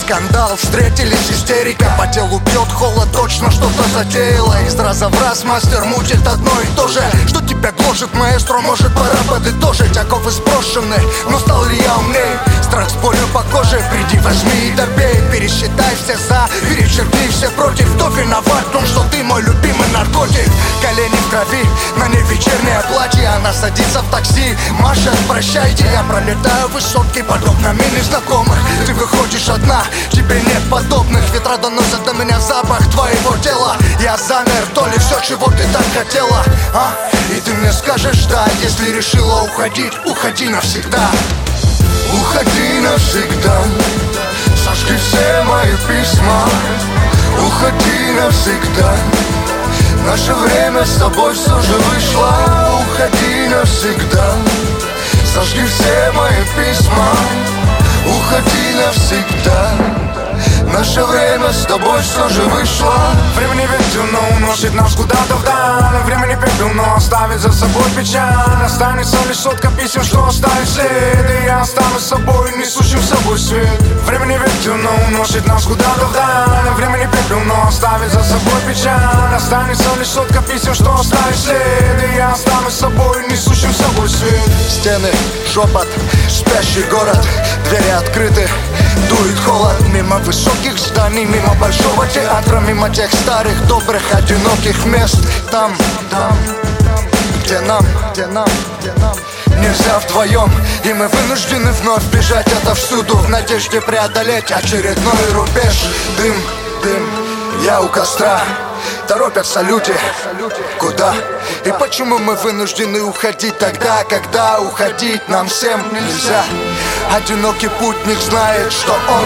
скандал, встретились, истерика. По телу бьет холод, точно что-то затеяла. Из раза в раз мастер мутит одно и то же. Что тебя гложет, маэстро, может пора подытожить. Оковы сброшены, но стал ли я умней? Страх с болью по коже, приди, возьми и добей. Пересчитай все за, перечеркни все против. Кто виноват в том, что ты мой любимый наркотик? Колени в крови, на ней вечернее платье. Она садится в такси, машет, прощайте. Я пролетаю высотки под окнами незнакомых. Ты выходишь одна, тебе нет подобных. Ветра доносят до меня запах твоего тела. Я замер, то ли все, чего ты так хотела, а? И ты мне скажешь да, если решила уходить, уходи навсегда. Уходи навсегда, сожги все мои письма. Уходи навсегда, наше время с тобой все же вышло. Уходи навсегда, сожги все мои письма. Уходи навсегда, наше время с тобой все же вышло. Время не ветер, но уносит нас куда-то вдаль. Время не пепел, но оставит за собой печаль. Останется лишь сотка писем, что оставит след. И я останусь собой, несущим с собой свет. Время не ветер, но уносит нас куда-то вдаль. Время не пепел, но оставит за собой печаль. Останется лишь сотка писем, что оставит след. И я останусь собой, несущим с собой свет. Стены, шепот, спящий город. Двери открыты, дует холод. Мимо высоких зданий, мимо большого театра. Мимо тех старых, добрых, одиноких мест. Там, где нам нельзя вдвоем. И мы вынуждены вновь бежать отовсюду, в надежде преодолеть очередной рубеж. Дым, я у костра. Торопятся люди, куда? И почему мы вынуждены уходить тогда, когда уходить нам всем нельзя? Одинокий путник знает, что он,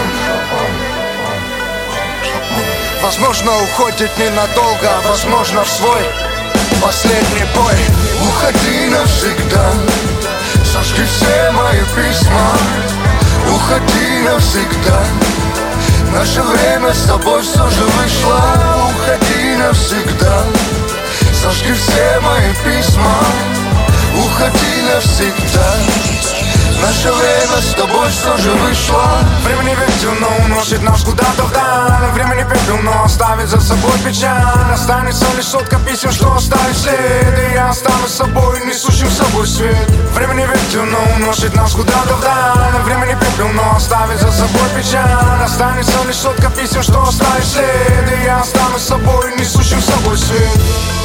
возможно, уходит ненадолго, а возможно в свой последний бой. Уходи навсегда, сожги все мои письма. Уходи навсегда, наше время с тобой все же вышло. Уходи навсегда, сожги все мои письма. Уходи навсегда, наше время с тобой все же вышло. Время не ветер, но уносит нас куда-то вдаль. Время не пепел, но оставит за собой печаль. Останется лишь сотка писем, что оставит след. И я останусь собой, несущим с собой свет. Время не ветер, но уносит нас куда-то вдаль. Время не пепел, но оставит за собой печаль. Останется лишь сотка писем, что оставит след. И я останусь собой, несущим с собой свет.